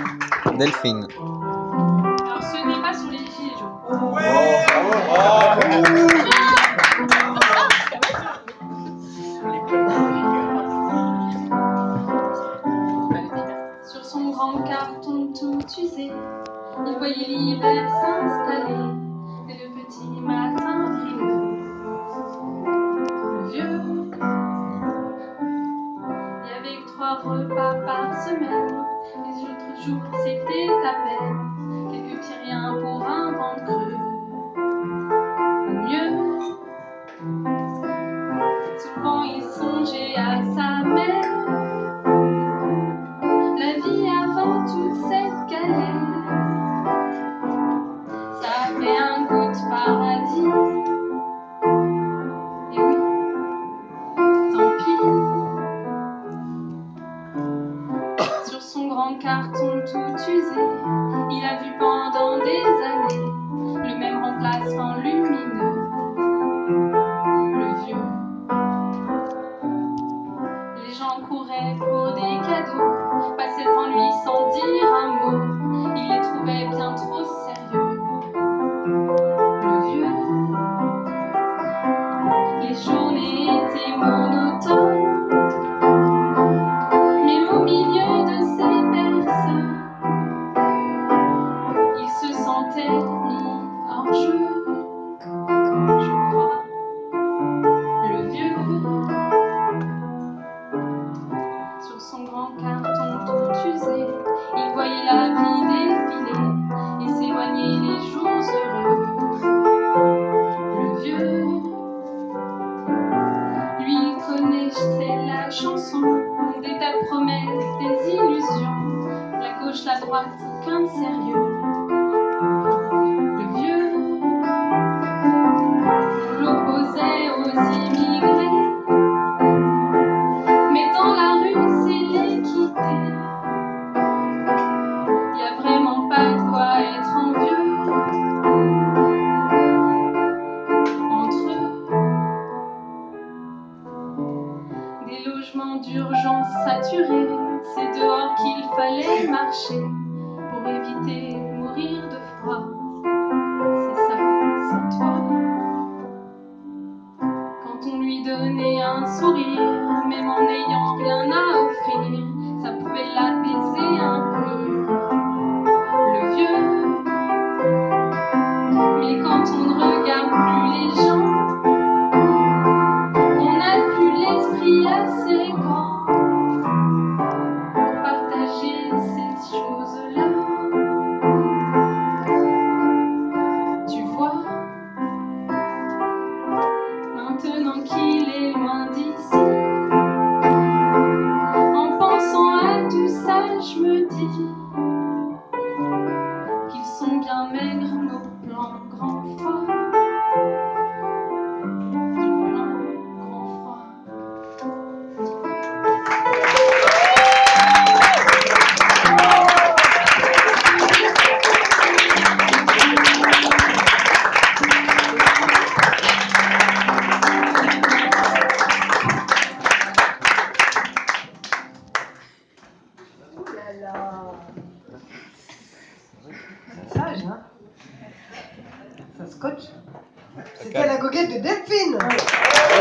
Delphine. Alors ce n'est pas sur les gilets jaunes. Sur son grand carton tout usé, il voyait l'hiver s'installer dès le petit matin frileux. Le vieux, il y avait que 3 repas par semaine, les autres jours c'était à peine quelques petits riens pour un ventre creux. Ou mieux, souvent il songeait à sa mère. La vie avant toute cette galère, ça avait un goût de paradis. Et oui, tant pis. Sur son grand carton tout usé, il a vu pendant des années le même remplacement lumineux. Le vieux. Les gens couraient pour des cadeaux, passaient devant lui sans dire un mot. Il les trouvait bien trop sérieux. Le vieux. Les journées étaient monotones, mais au milieu de ces personnes, il se sentait mis hors jeu, je crois. Le vieux, sur son grand carton tout usé, il voyait la vie défiler et s'éloigner les jours heureux. Le vieux, lui, il connaissait la chanson des tas de promesses, des illusions, la gauche, la droite, aucun sérieux. Le vieux, on l'opposait aux immigrés, mais dans la rue c'est l'équité. Y a vraiment pas de quoi être envieux entre eux. Des logements d'urgence saturés, c'est dehors qu'il fallait marcher pour éviter de mourir de froid. C'est ça, sans toi. Quand on lui donnait un sourire, même en n'ayant rien à offrir, ça pouvait l'apaiser un peu. Le vieux. Mais quand on ne regarde plus les gens, on n'a plus l'esprit assez grand pour partager ces choses-là. Tu vois, maintenant qu'il est loin d'ici, en pensant à tout ça, je me dis qu'ils sont bien maigres nos plans grand froid. Du plan grand froid. Sage, hein? Ça scotche. C'était la goguette de Delphine.